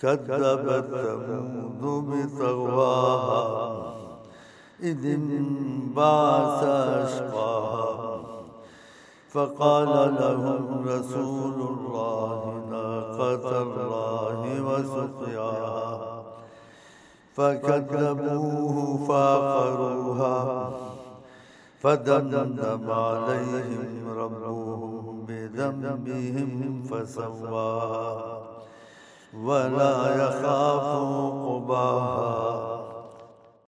كذبت ثمود بطغواها إذ انبعث أشقاها فقال لهم رسول الله ناقة الله وسقياها فكذبوه فعقروها فدمدم عليهم ربهم بذنبهم فسواها ولا يخاف عقباها